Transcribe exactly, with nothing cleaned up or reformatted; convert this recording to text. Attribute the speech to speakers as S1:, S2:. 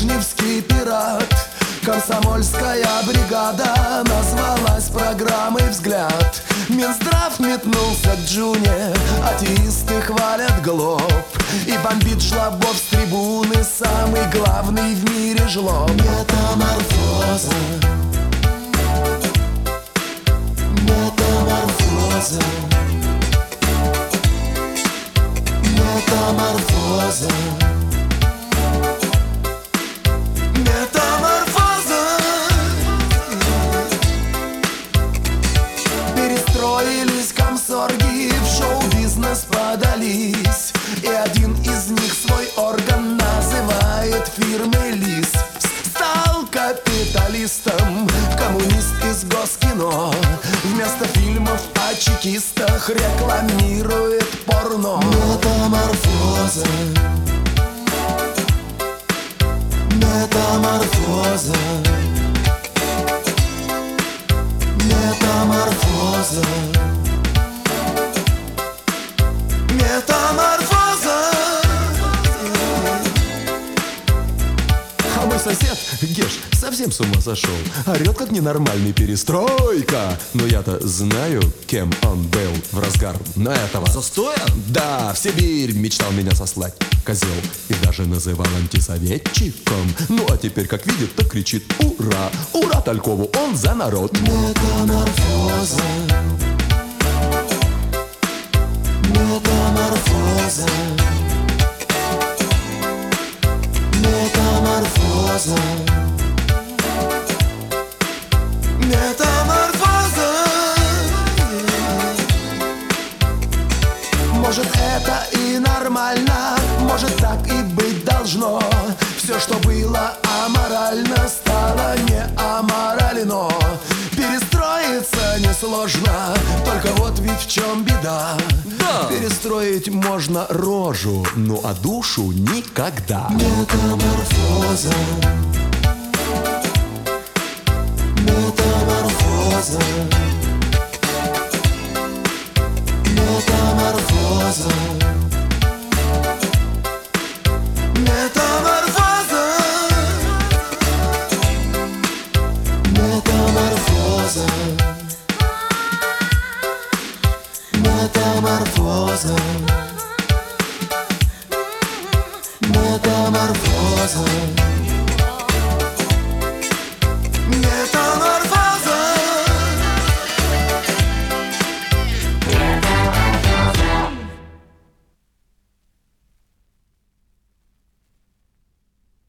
S1: брежневский пират. Комсомольская бригада назвалась программой «Взгляд». Минздрав метнулся к Джуне, атеисты хвалят ГЛОБ. И бомбит Жлобов с трибуны самый главный в мире жлоб. Метаморфоза, метаморфоза, метаморфоза, метаморфоза. Перестроились комсорги, в шоу-бизнес подались, и один из них свой орган называет фирмой ЛИС. Стал капиталистом, коммунист из Госкино. Вместо фильмов о чекистах рекламирует порно. Метаморфоза, метаморфоза, метаморфоза, метаморфоза. А мой сосед, Геш, совсем с ума сошел. Орет как ненормальный: перестройка. Но я-то знаю, кем он был в разгар на этого
S2: застоя?
S1: Да, в Сибирь мечтал меня сослать, козел. И даже называл антисоветчиком. Ну а теперь, как видит, так кричит: ура! Ура Талькову, он за народ. Метаморфоза, метаморфоза, метаморфоза, метаморфоза. Может, это и нормально, может, так и быть должно. Все, что было аморально, стало не аморально. Перестроиться несложно, только вот ведь в чем беда.
S2: Да.
S1: Перестроить можно рожу, ну а душу никогда. Метаморфоза, метаморфоза, метаморфоза, метаморфоза, метаморфоза, метаморфоза, метаморфоза.